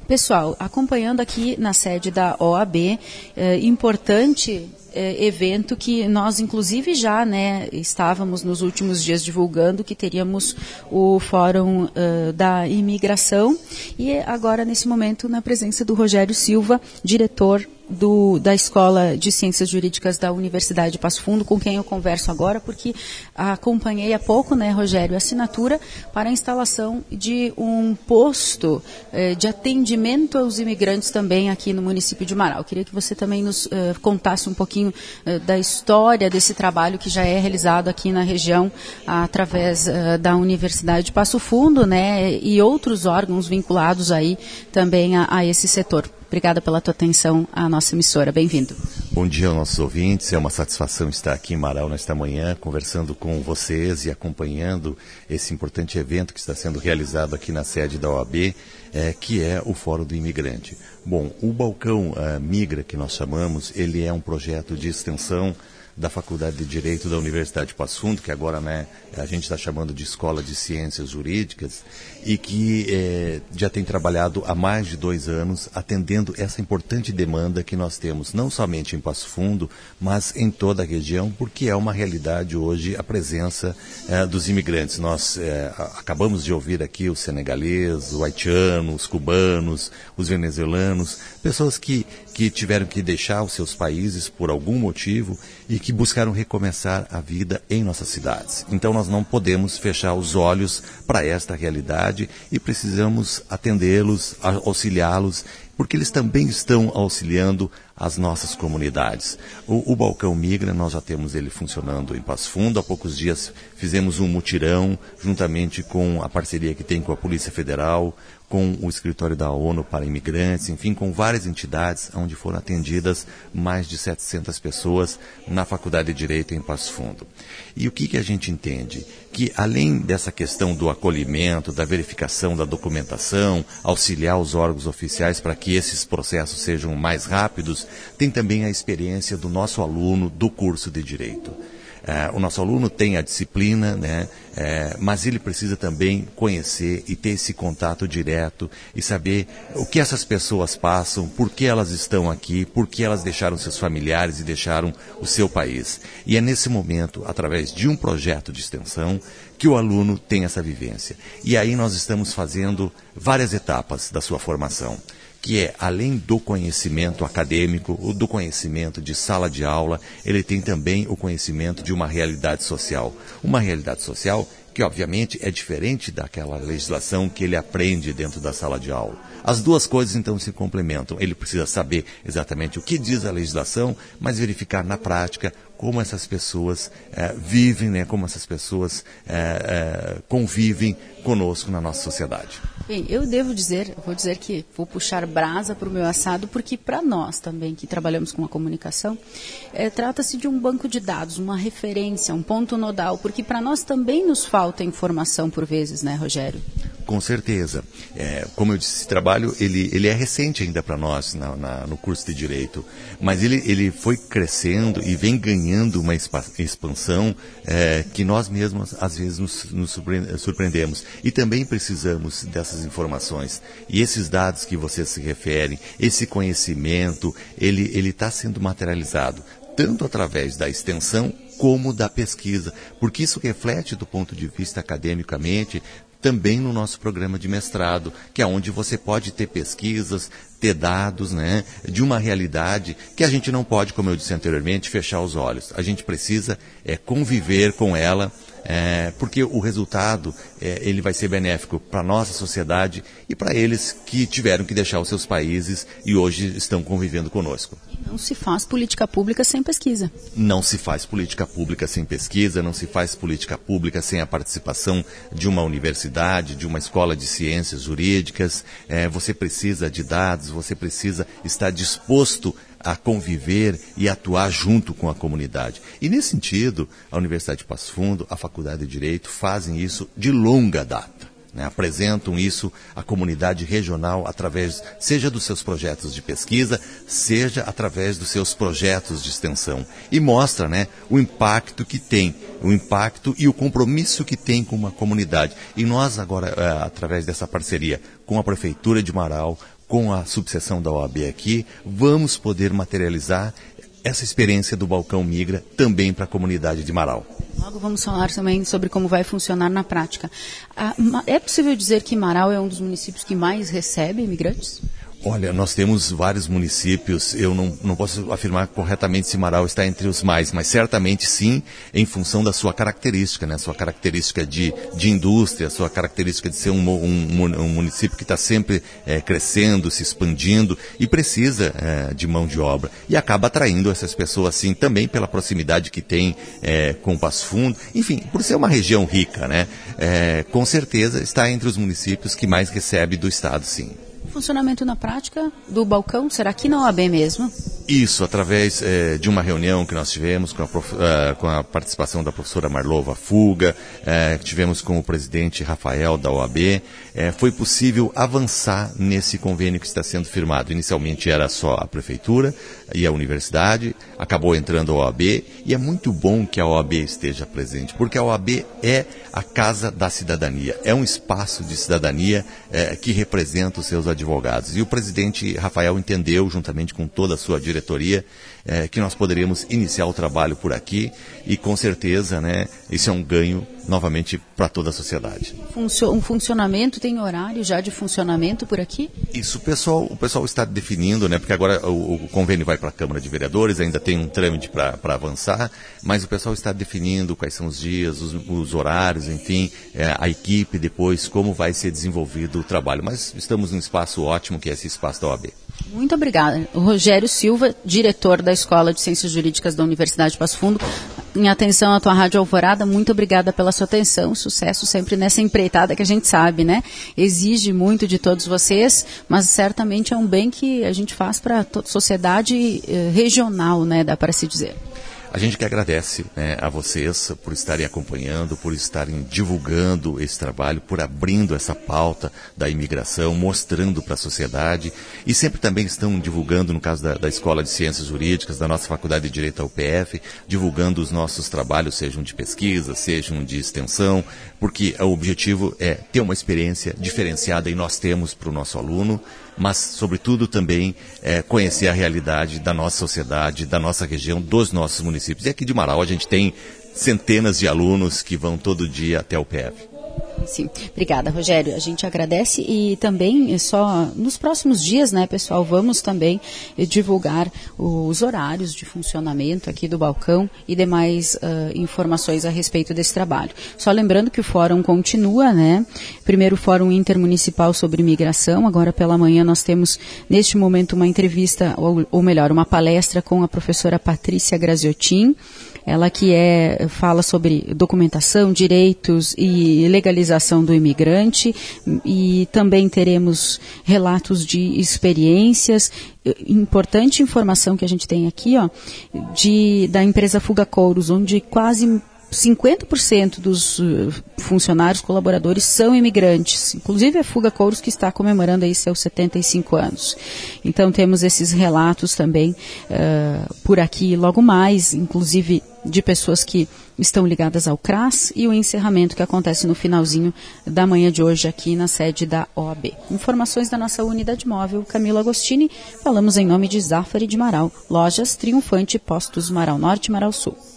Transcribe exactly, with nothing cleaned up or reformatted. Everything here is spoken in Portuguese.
Pessoal, acompanhando aqui na sede da O A B, é, importante é, evento que nós, inclusive, já né, estávamos nos últimos dias divulgando que teríamos o Fórum uh, da Imigração e agora, nesse momento, na presença do Rogério Silva, diretor Do, da Escola de Ciências Jurídicas da Universidade de Passo Fundo, com quem eu converso agora, porque acompanhei há pouco, né, Rogério, a assinatura para a instalação de um posto eh, de atendimento aos imigrantes também aqui no município de Marau. Eu queria que você também nos eh, contasse um pouquinho eh, da história desse trabalho que já é realizado aqui na região através eh, da Universidade de Passo Fundo, né, e outros órgãos vinculados aí também a, a esse setor. Obrigada pela tua atenção à nossa emissora. Bem-vindo. Bom dia aos nossos ouvintes. É uma satisfação estar aqui em Marau nesta manhã, conversando com vocês e acompanhando esse importante evento que está sendo realizado aqui na sede da O A B, é, que é o Fórum do Imigrante. Bom, o Balcão uh, Migra, que nós chamamos, ele é um projeto de extensão da Faculdade de Direito da Universidade de Passo Fundo, que agora né, a gente está chamando de Escola de Ciências Jurídicas, e que é, já tem trabalhado há mais de dois anos atendendo essa importante demanda que nós temos, não somente em Passo Fundo, mas em toda a região, porque é uma realidade hoje a presença é, dos imigrantes. Nós é, acabamos de ouvir aqui os senegaleses, o haitiano, os cubanos, os venezuelanos, pessoas que, que tiveram que deixar os seus países por algum motivo e que buscaram recomeçar a vida em nossas cidades. Então nós não podemos fechar os olhos para esta realidade e precisamos atendê-los, auxiliá-los, porque eles também estão auxiliando as nossas comunidades. O, o Balcão Migra, nós já temos ele funcionando em Passo Fundo. Há poucos dias fizemos um mutirão, juntamente com a parceria que tem com a Polícia Federal, com o Escritório da ONU para Imigrantes, enfim, com várias entidades, onde foram atendidas mais de setecentas pessoas na Faculdade de Direito em Passo Fundo. E o que, que a gente entende? Que além dessa questão do acolhimento, da verificação da documentação, auxiliar os órgãos oficiais para que esses processos sejam mais rápidos, tem também a experiência do nosso aluno do curso de Direito. Uh, o nosso aluno tem a disciplina, né, uh, mas ele precisa também conhecer e ter esse contato direto e saber o que essas pessoas passam, por que elas estão aqui, por que elas deixaram seus familiares e deixaram o seu país. E é nesse momento, através de um projeto de extensão, que o aluno tem essa vivência. E aí nós estamos fazendo várias etapas da sua formação, que é, além do conhecimento acadêmico, ou do conhecimento de sala de aula, ele tem também o conhecimento de uma realidade social. Uma realidade social que, obviamente, é diferente daquela legislação que ele aprende dentro da sala de aula. As duas coisas, então, se complementam. Ele precisa saber exatamente o que diz a legislação, mas verificar na prática como essas pessoas eh, vivem, né, como essas pessoas eh, eh, convivem conosco na nossa sociedade. Bem, eu devo dizer, vou dizer que vou puxar brasa para o meu assado, porque para nós também, que trabalhamos com a comunicação, é, trata-se de um banco de dados, uma referência, um ponto nodal, porque para nós também nos falta informação por vezes, né, Rogério? Com certeza. É, como eu disse, esse trabalho ele, ele é recente ainda para nós na, na, no curso de Direito, mas ele, ele foi crescendo e vem ganhando uma expansão é, que nós mesmos às vezes nos, nos surpreendemos. E também precisamos dessas informações. E esses dados que vocês se referem, esse conhecimento, ele ele está sendo materializado tanto através da extensão como da pesquisa, porque isso reflete do ponto de vista academicamente também no nosso programa de mestrado, que é onde você pode ter pesquisas, ter dados, né, de uma realidade que a gente não pode, como eu disse anteriormente, fechar os olhos. A gente precisa é, conviver com ela, é, porque o resultado é, ele vai ser benéfico para a nossa sociedade e para eles que tiveram que deixar os seus países e hoje estão convivendo conosco. Não se faz política pública sem pesquisa. Não se faz política pública sem pesquisa, não se faz política pública sem a participação de uma universidade, de uma escola de ciências jurídicas. É, você precisa de dados, você precisa estar disposto a conviver e atuar junto com a comunidade. E nesse sentido, a Universidade de Passo Fundo, a Faculdade de Direito fazem isso de longa data. Né, apresentam isso à comunidade regional através, seja dos seus projetos de pesquisa, seja através dos seus projetos de extensão. E mostra, né, o impacto que tem, o impacto e o compromisso que tem com uma comunidade. E nós agora, é, através dessa parceria com a Prefeitura de Marau, com a subseção da O A B aqui, vamos poder materializar essa experiência do Balcão Migra também para a comunidade de Marau. Logo vamos falar também sobre como vai funcionar na prática. É possível dizer que Marau é um dos municípios que mais recebe imigrantes? Olha, nós temos vários municípios, eu não, não posso afirmar corretamente se Marau está entre os mais, mas certamente sim, em função da sua característica, né? Sua característica de, de indústria, sua característica de ser um, um, um município que está sempre é, crescendo, se expandindo e precisa é, de mão de obra. E acaba atraindo essas pessoas, sim, também pela proximidade que tem é, com Passo Fundo, enfim, por ser uma região rica, né? É, com certeza está entre os municípios que mais recebe do estado, sim. Funcionamento na prática do balcão, será aqui na O A B mesmo? Isso, através eh, de uma reunião que nós tivemos com a, prof, uh, com a participação da professora Marlova Fuga, eh, tivemos com o presidente Rafael da O A B, eh, foi possível avançar nesse convênio que está sendo firmado. Inicialmente era só a prefeitura e a universidade, acabou entrando a O A B, e é muito bom que a O A B esteja presente, porque a O A B é a casa da cidadania, é um espaço de cidadania eh, que representa os seus advogados. E o presidente Rafael entendeu, juntamente com toda a sua diretoria, é, que nós poderíamos iniciar o trabalho por aqui e com certeza, né, isso é um ganho novamente para toda a sociedade. Funcio- um funcionamento, tem horário já de funcionamento por aqui? Isso, o pessoal, o pessoal está definindo, né, porque agora o, o convênio vai para a Câmara de Vereadores, ainda tem um trâmite para avançar, mas o pessoal está definindo quais são os dias, os, os horários, enfim, é, a equipe depois, como vai ser desenvolvido o trabalho. Mas estamos num espaço ótimo, que é esse espaço da O A B. Muito obrigada. O Rogério Silva, diretor da Escola de Ciências Jurídicas da Universidade de Passo Fundo, em atenção à tua Rádio Alvorada, muito obrigada pela sua atenção, sucesso sempre nessa empreitada que a gente sabe, né? Exige muito de todos vocês, mas certamente é um bem que a gente faz para a sociedade eh, regional, né? Dá para se dizer. A gente que agradece, né, a vocês por estarem acompanhando, por estarem divulgando esse trabalho, por abrindo essa pauta da imigração, mostrando para a sociedade, e sempre também estão divulgando, no caso da, da Escola de Ciências Jurídicas, da nossa Faculdade de Direito da U P F, divulgando os nossos trabalhos, sejam de pesquisa, sejam de extensão, porque o objetivo é ter uma experiência diferenciada, e nós temos para o nosso aluno, mas, sobretudo, também é, conhecer a realidade da nossa sociedade, da nossa região, dos nossos municípios. E aqui de Marau a gente tem centenas de alunos que vão todo dia até o P F. Sim, obrigada, Rogério. A gente agradece e também só nos próximos dias, né, pessoal, vamos também divulgar os horários de funcionamento aqui do balcão e demais uh, informações a respeito desse trabalho. Só lembrando que o fórum continua, né? Primeiro Fórum Intermunicipal sobre Imigração. Agora pela manhã nós temos neste momento uma entrevista, ou, ou melhor, uma palestra com a professora Patrícia Graziotin. Ela que é, fala sobre documentação, direitos e legalização do imigrante, e também teremos relatos de experiências. Importante informação que a gente tem aqui, ó, de, da empresa Fuga Couros, onde quase cinquenta por cento dos funcionários, colaboradores são imigrantes, inclusive a Fuga Couros, que está comemorando aí seus setenta e cinco anos. Então temos esses relatos também uh, por aqui logo mais, inclusive de pessoas que estão ligadas ao C R A S, e o encerramento que acontece no finalzinho da manhã de hoje aqui na sede da O A B. Informações da nossa unidade móvel, Camilo Agostini, falamos em nome de Zafari de Marau, Lojas Triunfante, Postos Marau Norte e Marau Sul.